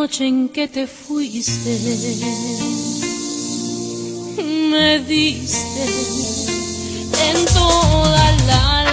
noche en que te fuiste, me diste en toda la